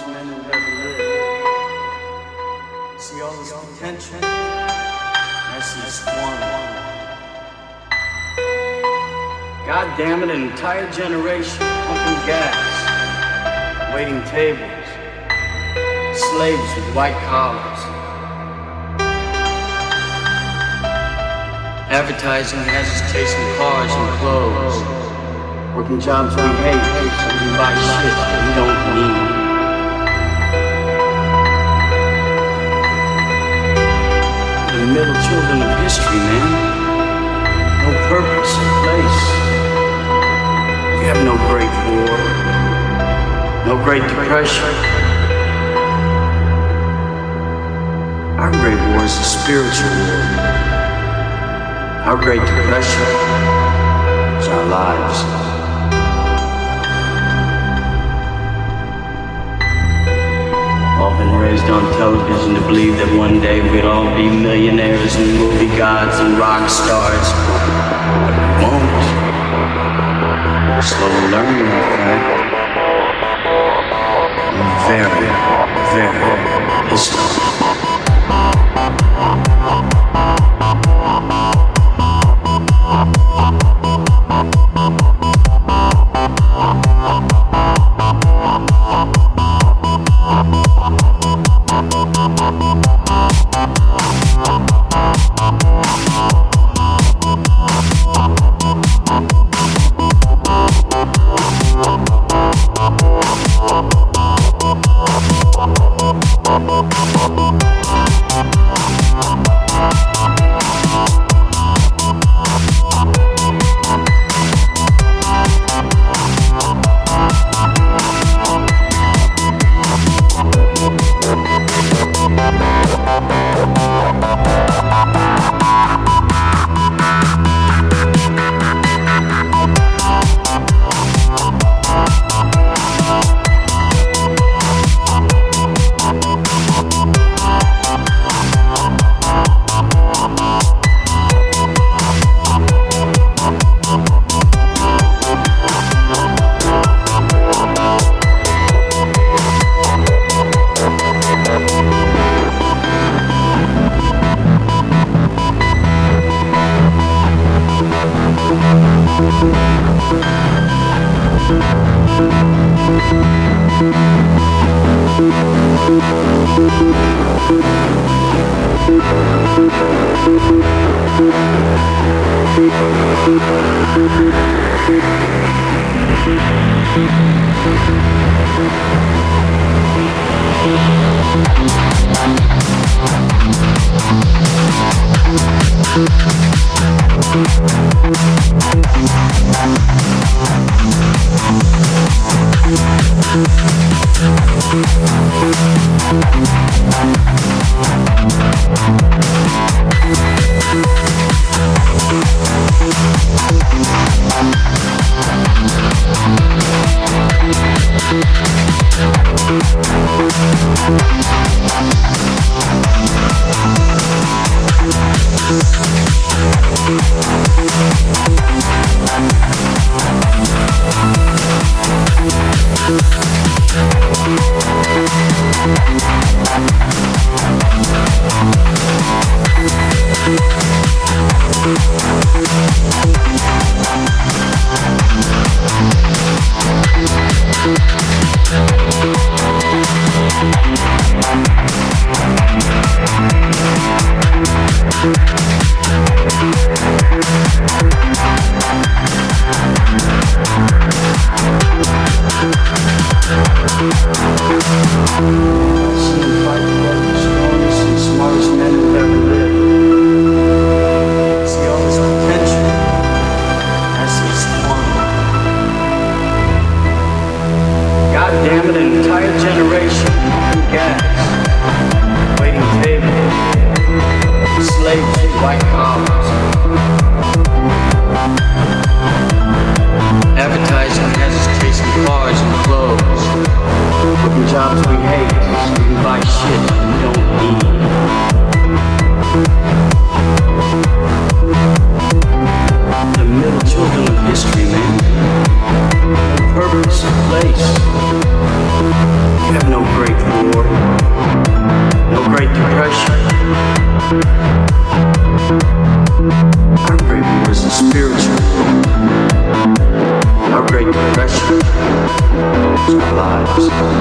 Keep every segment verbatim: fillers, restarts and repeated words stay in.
smartest men who've ever lived. See all this potential? I see squandered. God damn it, an entire generation pumping gas, waiting tables, slaves with white collars. Advertising has us chasing cars and clothes, working jobs we hate so we can buy shit that we don't need. The middle children of history, man. No purpose or place. We have no great war, no great depression. Our great war is a spiritual war. Our great depression is our lives. All been raised on television to believe that one day we'd all be millionaires and movie gods and rock stars. But we won't. We're slowly learning that fact. We're very, very slow. History, man. No purpose, place. You have no It's our lives.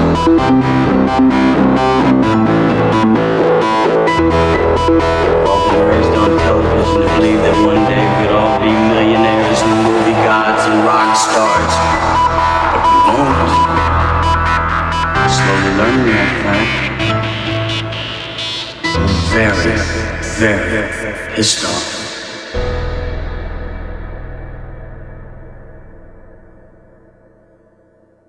We've all been raised on television to believe that one day we'd all be millionaires and movie gods and rock stars. But we won't. We're slowly learning that fact. I'm very, very pissed off.